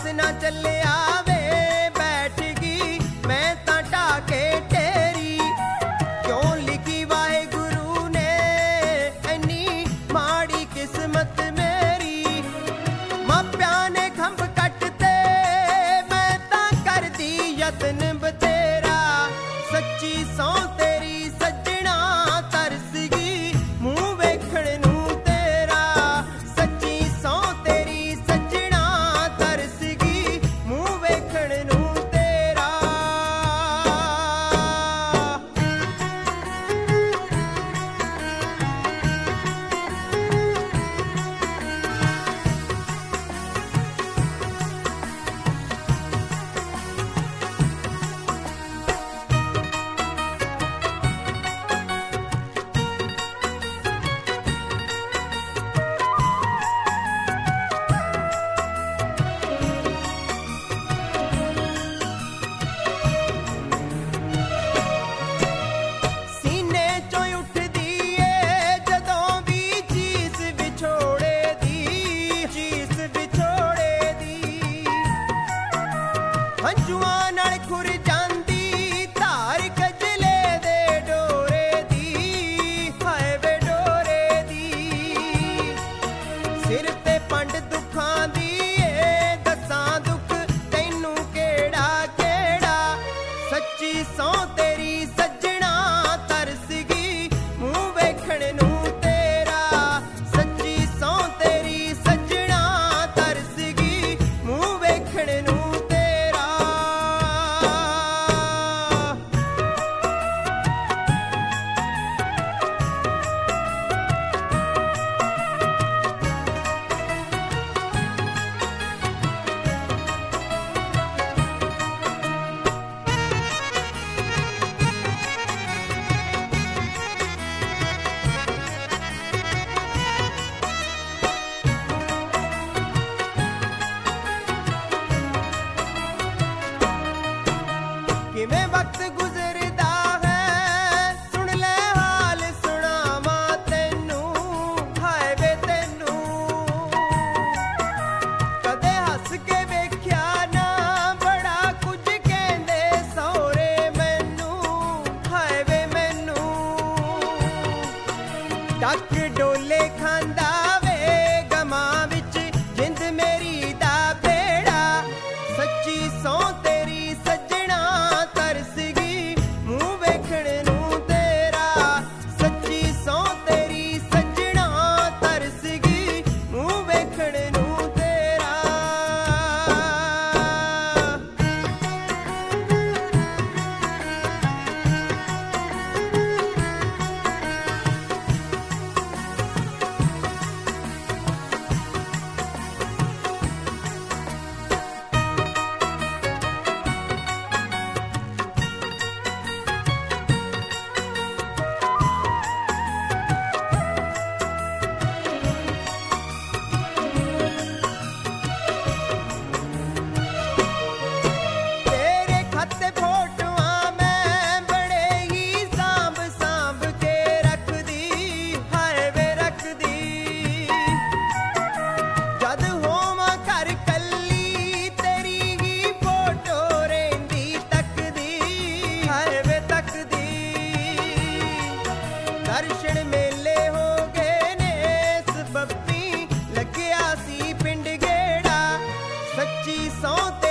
ना चलिया वे बैठ गई मैं तां ढाके ढेरी। क्यों लिखी वाहेगुरु ने इन्नी माड़ी किस्मत मेरी। मापियां ने खंभ कटते मैं तां करदी यतन बतेरा। सच्ची सौ तेरी सजना तरस गई मूंह वेखण नूं तेरा। सच्ची सौ तेरी सजना तरस गई मूंह वेखण नूं तेरा। सीने चों उठदी ए जदों भी चीस विछोड़े दी। चीस विछोड़े दी हंझुआं नाल खुर जांदी धार कजले दे डोरे दी। हाय वे डोरे दी सिर ते पंड दुखां दी ए दसां दुख तैनू केड़ा केड़ा। सच्ची सौ तेरी सजना तरस गई मूंह वेखण नूं तेरा। सच्ची सौ तेरी सजना तरस गई मूंह वेखण नूं तेरा। किवें वक्त गुजरदा है सुन ले हाल सुनावां तैनू। हाय वे तैनू कदे हस के वेख्या ना बड़ा कुछ कहंदे सौरे मैनू। हाय वे मैनू टक डोले खांदा वे गमां विच जिंद मेरी दा बेड़ा। सच्ची सौ तेरी सजना तरस गई मूंह वेखण नूं तेरा। सच्ची सौ तेरी सजना तरस गई मूंह वेखण नूं तेरा। तेरे खत फोटोआं मैं बड़े ही सांभ सांभ के रखदी। हाय वे रखदी जद होवां घर कल्ली तेरी ही फोटो रहिंदी तकदी। हाय वे तकदी दर्शन मेले हो गए ने सबब्बी लग्या सी पिंड गेड़ा। सच्ची सौ